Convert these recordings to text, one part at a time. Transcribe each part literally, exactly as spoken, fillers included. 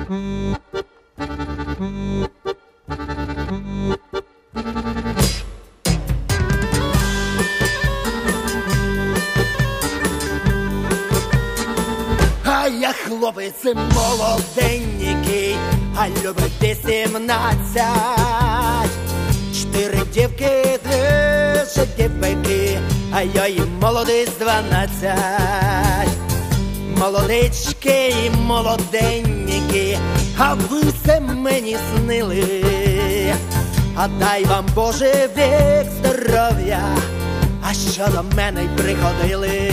А я хлопець молоденький, а любить сімнадцять. Чотири дівки, три дівки, а я їм молодий з дванадцять. Молодички і молоденькі, а ви все мені снили. А дай вам Боже вік здоров'я, а що до мене й приходили.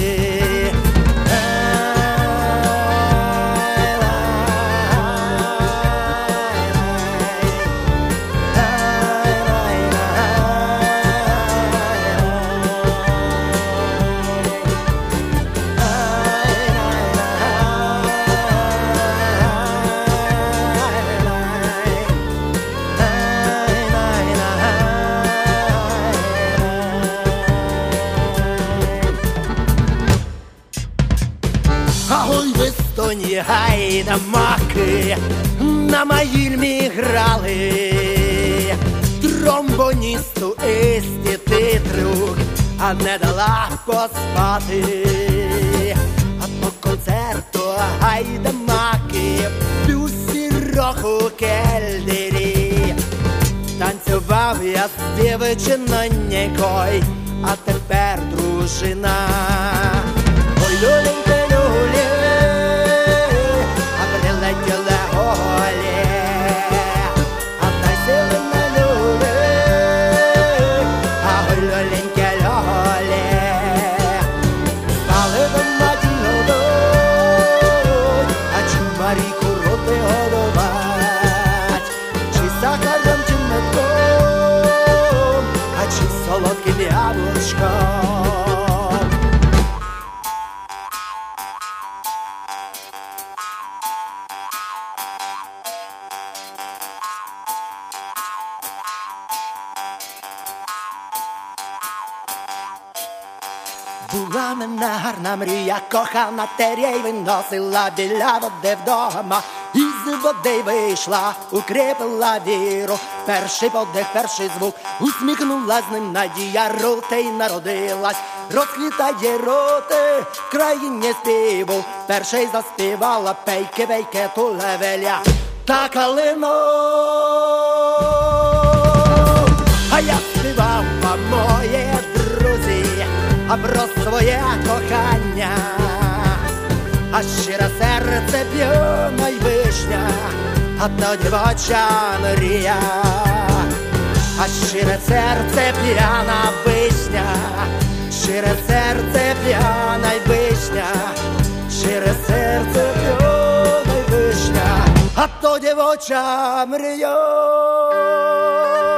Гайдамаки на Маїльмі грали, тромбоністу естети друг, а не дала поспати. А по концерту гайдамаки плюсі роху кельдері. Танцював я з дівчинонькою, а тепер дружина. Ой, люленька, люля, прилетіли голі, а та сіли на люлі, а люленьке люлі. Стали до матінок, а чи Марійку роти годувати, чи сахаром, чи медком, а чи солодким яблучком. Була мене гарна мрія, кохана тер'я, й виносила біля води вдома. Із води вийшла, укріпила віру. Перший подих, перший звук, усміхнулась з ним надія. Роти й народилась, розквітає роти в країні співу. Перший заспівала пейки, вейки, тулевеля та калину. А я співав вам, моє друзі, а про своє кохання, а щире серце п'яна й вишня, а то дівоча мрія. А щире серце п'яна вишня, щире серце п'яна й вишня, щире серце п'яна й вишня, а то дівоча мрія.